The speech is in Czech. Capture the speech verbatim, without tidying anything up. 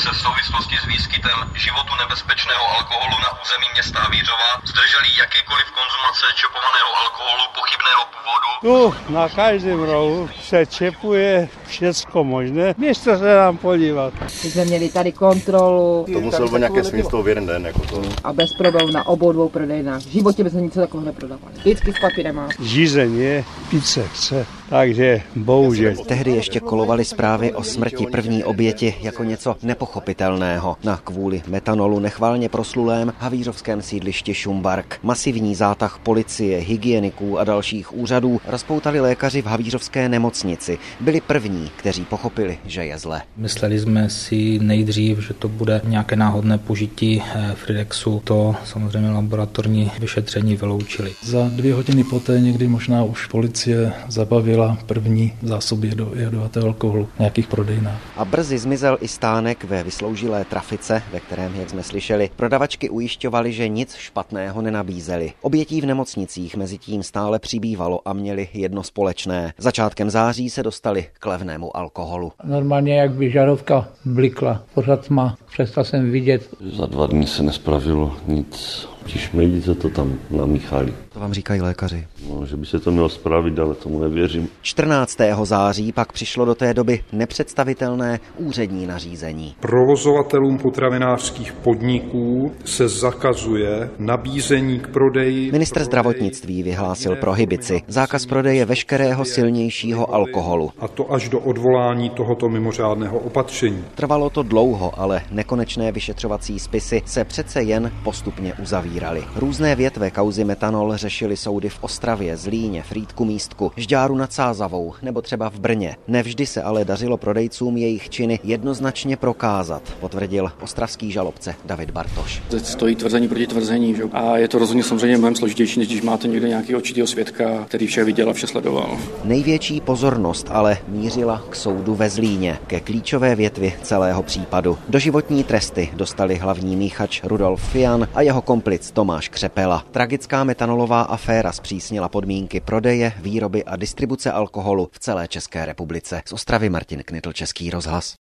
se v souvislosti s výskytem životu nebezpečného alkoholu na území města Havířova zdrželi jakékoliv konzumace čepovaného alkoholu pochybného původu. Tu na každém rohu se čepuje všecko možné. Běžte se nám podívat. My jsme měli tady kontrolu. To muselo být nějaké svinstvo v jeden den. Jako to. A bez problémů na obou dvou prodejnách. V životě by se nic takového neprodávali. Vždycky s papírem. Žízeň je, pít se chce, takže bohužel. Tehdy ještě kolovaly zprávy o smrti první oběti jako něco nepochopitelného. Na kvůli metanolu nechvalně proslulém havířovském sídlišti Šumbark. Masivní zátah policie, hygieniků a dalších úřadů rozpoutali lékaři v havířovské nemocnici. Byli první, kteří pochopili, že je zle. Mysleli jsme si nejdřív, že to bude nějaké náhodné požití Fridexu. To samozřejmě laboratorní vyšetření vyloučili. Za dvě hodiny poté někdy možná už policie zabavila první zásoby jedovatého alkoholu v nějakých prodejnách. A brzy zmizel i stánek ve vysloužilé trafice, ve kterém, jak jsme slyšeli, prodavačky ujišťovaly, že nic špatného nenabízely. Obětí v nemocnicích mezi tím stále přibývalo a měli jedno společné. Začátkem září se dostali k levnému alkoholu. Normálně jak by žarovka blikla, pořád tma, přestal jsem vidět. Za dva dny se nespravilo nic. Ti šmejdice to tam namíchali. To vám říkají lékaři. No, že by se to mělo spravit, ale tomu nevěřím. čtrnáctého září pak přišlo do té doby nepředstavitelné úřední nařízení. Provozovatelům potravinářských podniků se zakazuje nabízení k prodeji. Ministr zdravotnictví vyhlásil prohibici, zákaz prodeje veškerého silnějšího alkoholu. A to až do odvolání tohoto mimořádného opatření. Trvalo to dlouho, ale nekonečné vyšetřovací spisy se přece jen postupně uzavíraly. Různé větve kauzy metanol řešili soudy v Ostravě, Zlíně, Frýdku Místku, Žďáru nad Sázavou nebo třeba v Brně. Nevždy se ale dařilo prodejcům jejich činy jednoznačně prokázat, potvrdil ostravský žalobce David Bartoš. Teď stojí tvrzení proti tvrzení, že? A je to rozhodně samozřejmě mnohem složitější, než když máte někde nějakého očitého svědka, který vše viděl a vše sledoval. Největší pozornost ale mířila k soudu ve Zlíně, ke klíčové větvi celého případu. Doživotní tresty dostali hlavní míchač Rudolf Fian a jeho komplic Tomáš Křepela. Tragická metanolová aféra zpřísnila podmínky prodeje, výroby a distribuce alkoholu v celé České republice. Z Ostravy Martin Knitl, Český rozhlas.